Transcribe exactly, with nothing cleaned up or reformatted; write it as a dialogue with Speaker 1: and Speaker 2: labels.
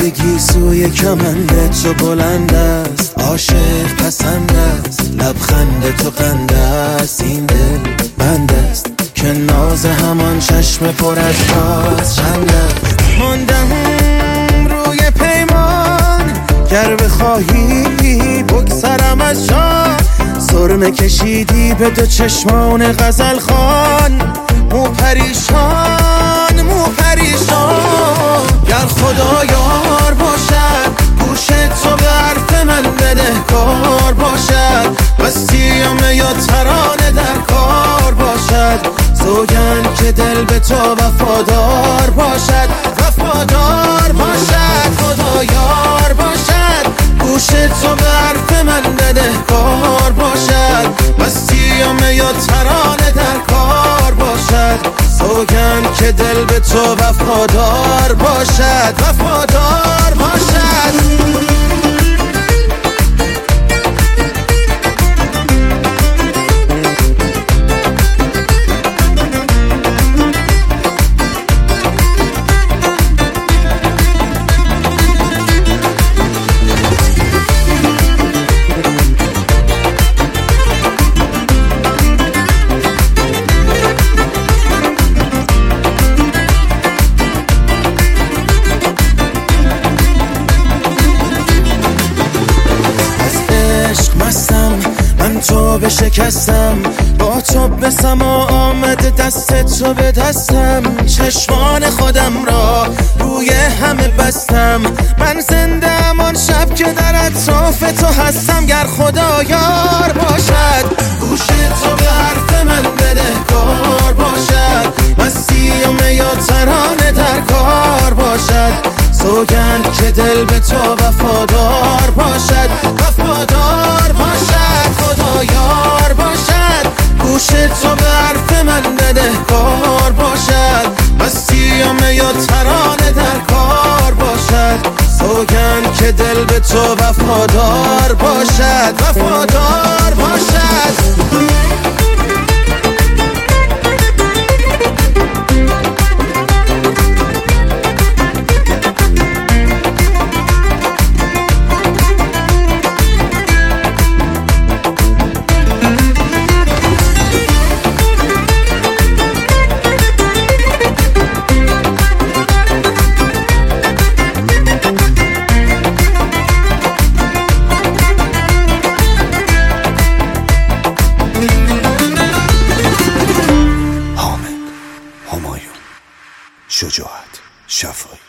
Speaker 1: زندگی سوی کمند تو بلند است، عاشق پسند است، لبخند تو قند است، این دل بند است که ناز همان چشم پر از راز چند است. ماندم روی پیمان، گر بخواهی بگذرم از جا، سرمه کشیدی به دو چشمان غزل خان، مو پریشان مو پریشان. گر خدا یار باشد گوش تو به حرف من بدهکار باشد، بستیم یا ترانه در کار باشد، سوگند که دل به تو وفادار باشد وفادار باشد. خدا یار باشد گوش تو به حرف من بدهکار باشد، بستیم یا ترانه در کار باشد، سوگند که دل به تو وفادار باشد وفادار باشد. من تو به شکستم، با تو به سما آمده دست تو به دستم، چشمان خودم را روی همه بستم، من زنده ام آن شب که در اطراف تو هستم. گر خدا یار باشد گوش تو به حرف من بدهکار باشد، مسیم یا ترانه در کار باشد، سوگند که دل به تو وفادار باشد وفادار باشد. خدا یار باشد گوش تو به حرف من بدهکار باشد، مسیم یا ترانه در کار باشد، سوگند که دل به تو وفادار باشد وفادار باشد.
Speaker 2: شجاعت شفایی.